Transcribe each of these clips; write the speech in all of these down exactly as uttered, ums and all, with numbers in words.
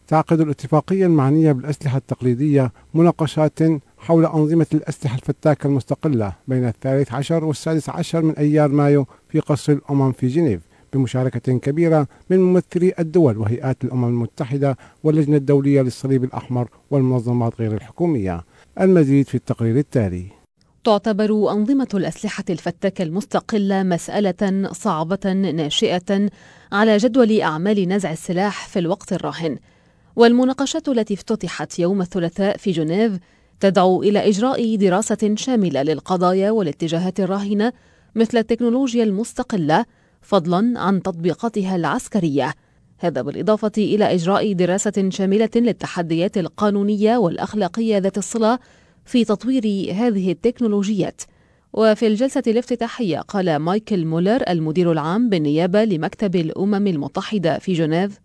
تعقد الاتفاقية المعنية بالأسلحة التقليدية مناقشات حول أنظمة الأسلحة الفتاكة المستقلة بين الثالث عشر والسادس عشر من أيار مايو في قصر الأمم في جنيف، بمشاركة كبيرة من ممثلي الدول وهيئات الأمم المتحدة واللجنة الدولية للصليب الأحمر والمنظمات غير الحكومية. المزيد في التقرير التالي. تعتبر أنظمة الأسلحة الفتاكة المستقلة مسألة صعبة ناشئة على جدول أعمال نزع السلاح في الوقت الراهن، والمناقشات التي افتتحت يوم الثلاثاء في جنيف تدعو إلى إجراء دراسة شاملة للقضايا والاتجاهات الراهنة مثل التكنولوجيا المستقلة فضلاً عن تطبيقاتها العسكرية. هذا بالإضافة إلى إجراء دراسة شاملة للتحديات القانونية والأخلاقية ذات الصلة في تطوير هذه التكنولوجيات. وفي الجلسة الافتتاحية قال مايكل مولر المدير العام بالنيابة لمكتب الأمم المتحدة في جنيف: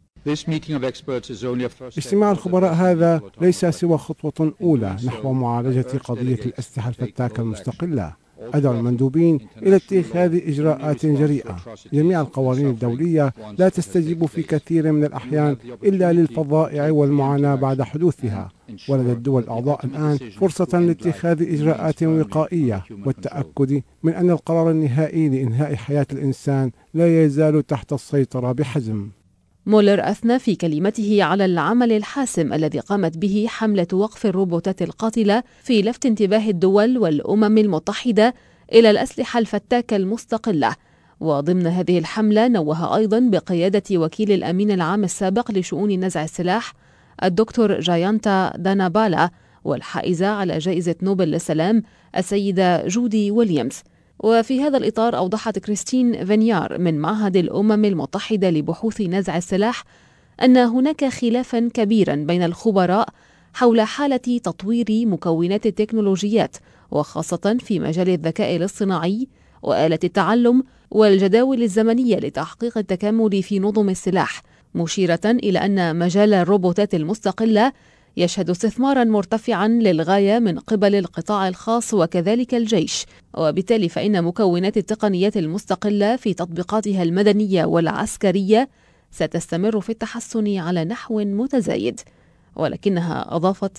اجتماع الخبراء هذا ليس سوى خطوة أولى نحو معالجة قضية الأسلحة الفتاكة المستقلة. أدعو المندوبين إلى اتخاذ إجراءات جريئة. جميع القوانين الدولية لا تستجيب في كثير من الأحيان إلا للفظائع والمعاناة بعد حدوثها، ولدى الدول الأعضاء الآن فرصة لاتخاذ إجراءات وقائية والتأكد من أن القرار النهائي لإنهاء حياة الإنسان لا يزال تحت السيطرة بحزم. مولر أثنى في كلمته على العمل الحاسم الذي قامت به حملة وقف الروبوتات القاتلة في لفت انتباه الدول والأمم المتحدة إلى الأسلحة الفتاكة المستقلة. وضمن هذه الحملة نوه أيضا بقيادة وكيل الأمين العام السابق لشؤون نزع السلاح الدكتور جايانتا دانابالا والحائزة على جائزة نوبل للسلام السيدة جودي ويليامز. وفي هذا الإطار أوضحت كريستين فينيار من معهد الأمم المتحدة لبحوث نزع السلاح أن هناك خلافا كبيرا بين الخبراء حول حالة تطوير مكونات التكنولوجيات، وخاصة في مجال الذكاء الاصطناعي وآلة التعلم والجداول الزمنية لتحقيق التكامل في نظم السلاح، مشيرة إلى أن مجال الروبوتات المستقلة يشهد استثمارا مرتفعا للغاية من قبل القطاع الخاص وكذلك الجيش، وبالتالي فإن مكونات التقنيات المستقلة في تطبيقاتها المدنية والعسكرية ستستمر في التحسن على نحو متزايد. ولكنها أضافت: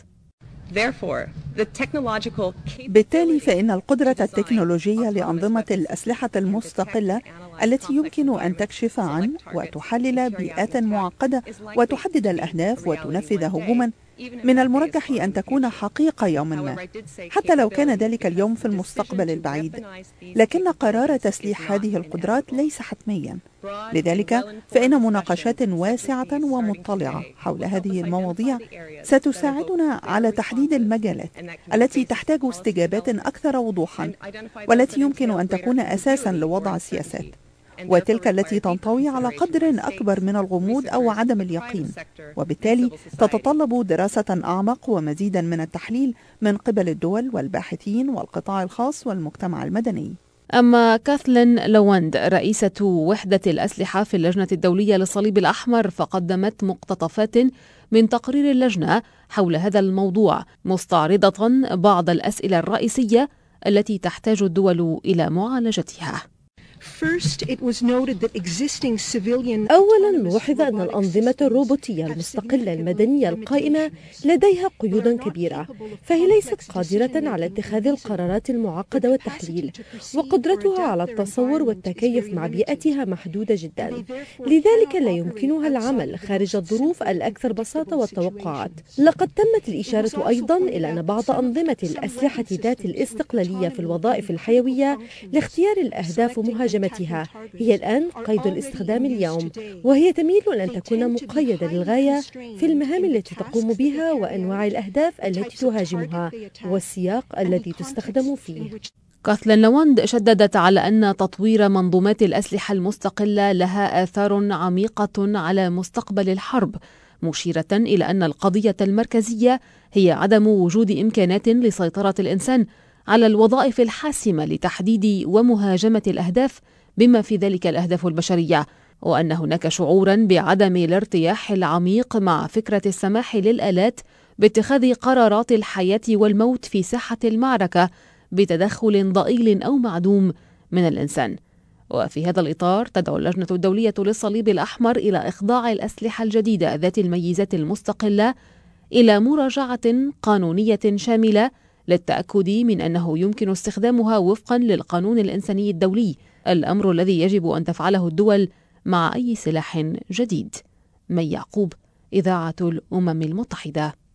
بالتالي فإن القدرة التكنولوجية لأنظمة الأسلحة المستقلة التي يمكن أن تكشف عن وتحلل بيئات معقدة وتحدد الأهداف وتنفذ هجوما من المرجح أن تكون حقيقة يوما ما، حتى لو كان ذلك اليوم في المستقبل البعيد. لكن قرار تسليح هذه القدرات ليس حتميا. لذلك فإن مناقشات واسعة ومطلعة حول هذه المواضيع ستساعدنا على تحديد المجالات التي تحتاج استجابات أكثر وضوحا، والتي يمكن أن تكون أساسا لوضع السياسات، وتلك التي تنطوي على قدر أكبر من الغموض أو عدم اليقين، وبالتالي تتطلب دراسة أعمق ومزيدا من التحليل من قبل الدول والباحثين والقطاع الخاص والمجتمع المدني. أما كاثلين لوند رئيسة وحدة الأسلحة في اللجنة الدولية للصليب الأحمر فقدمت مقتطفات من تقرير اللجنة حول هذا الموضوع، مستعرضة بعض الأسئلة الرئيسية التي تحتاج الدول إلى معالجتها. أولاً لوحظ أن الأنظمة الروبوتية المستقلة المدنية القائمة لديها قيودا كبيرة، فهي ليست قادرة على اتخاذ القرارات المعقدة والتحليل، وقدرتها على التصور والتكيف مع بيئتها محدودة جدا. لذلك لا يمكنها العمل خارج الظروف الأكثر بساطة والتوقعات. لقد تمت الإشارة أيضا إلى أن بعض أنظمة الأسلحة ذات الاستقلالية في الوظائف الحيوية لاختيار الأهداف ومهاجمتها هي الآن قيد الاستخدام اليوم، وهي تميل أن تكون مقيدة للغاية في المهام التي تقوم بها وأنواع الأهداف التي تهاجمها والسياق الذي تستخدم فيه. كاثلين لوند شددت على أن تطوير منظومات الأسلحة المستقلة لها آثار عميقة على مستقبل الحرب، مشيرة إلى أن القضية المركزية هي عدم وجود إمكانات لسيطرة الإنسان على الوظائف الحاسمة لتحديد ومهاجمة الأهداف بما في ذلك الأهداف البشرية، وأن هناك شعورا بعدم الارتياح العميق مع فكرة السماح للآلات باتخاذ قرارات الحياة والموت في ساحة المعركة بتدخل ضئيل أو معدوم من الإنسان. وفي هذا الإطار تدعو اللجنة الدولية للصليب الأحمر إلى إخضاع الأسلحة الجديدة ذات الميزات المستقلة إلى مراجعة قانونية شاملة للتأكد من أنه يمكن استخدامها وفقا للقانون الإنساني الدولي، الأمر الذي يجب أن تفعله الدول مع أي سلاح جديد. مي يعقوب، إذاعة الأمم المتحدة.